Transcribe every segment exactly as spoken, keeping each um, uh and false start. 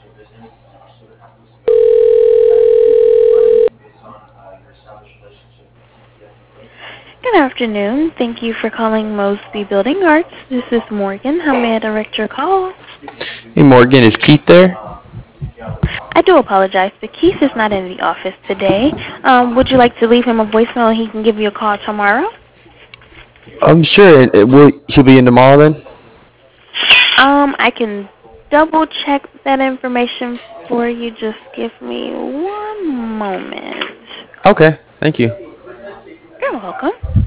Good afternoon. Thank you for calling Mosby Building Arts. This is Morgan. How may I direct your call? Hey Morgan, is Keith there? I do apologize, but Keith is not in the office today. Um, would you like to leave him a voicemail and he can give you a call tomorrow? I'm sure. It, it will he'll be in tomorrow then? Um, I can double check that information for you. Just give me one moment. Okay, thank you. You're welcome.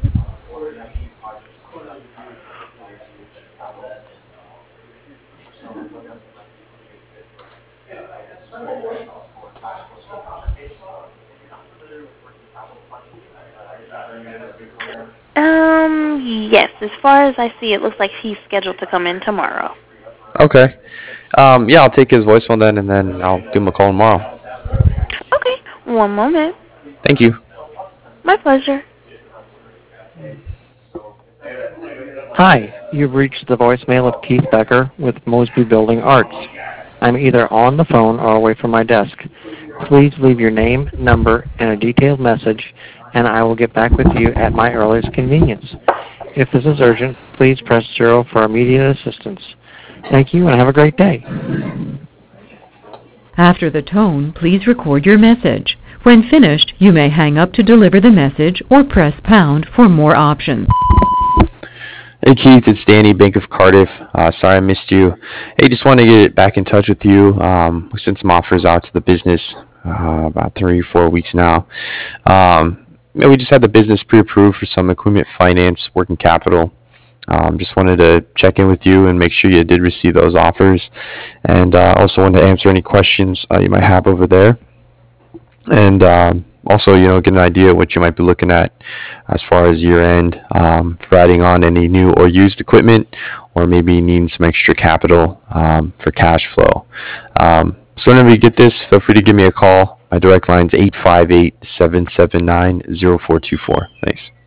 Um, yes, as far as I see, it looks like he's scheduled to come in tomorrow. Okay. Um, yeah, I'll take his voicemail then, and then I'll give him a call tomorrow. Okay, one moment. Thank you. My pleasure. Hi, you've reached the voicemail of Keith Becker with Mosby Building Arts. I'm either on the phone or away from my desk. Please leave your name, number, and a detailed message, and I will get back with you at my earliest convenience. If this is urgent, please press zero for immediate assistance. Thank you and have a great day. After the tone, please record your message. When finished, you may hang up to deliver the message or press pound for more options. Hey Keith, it's Danny, Bank of Cardiff. Uh, sorry I missed you. Hey, just wanted to get back in touch with you. Um, we sent some offers out to the business uh, about three, four weeks now. Um, yeah, we just had the business pre-approved for some equipment finance, working capital. Um, just wanted to check in with you and make sure you did receive those offers, and uh, also wanted to answer any questions uh, you might have over there, and um, also, you know, get an idea of what you might be looking at as far as year end, um, for adding on any new or used equipment, or maybe needing some extra capital um, for cash flow. Um, so whenever you get this, feel free to give me a call. My direct line is eight five eight, seven seven nine, zero four two four. Thanks.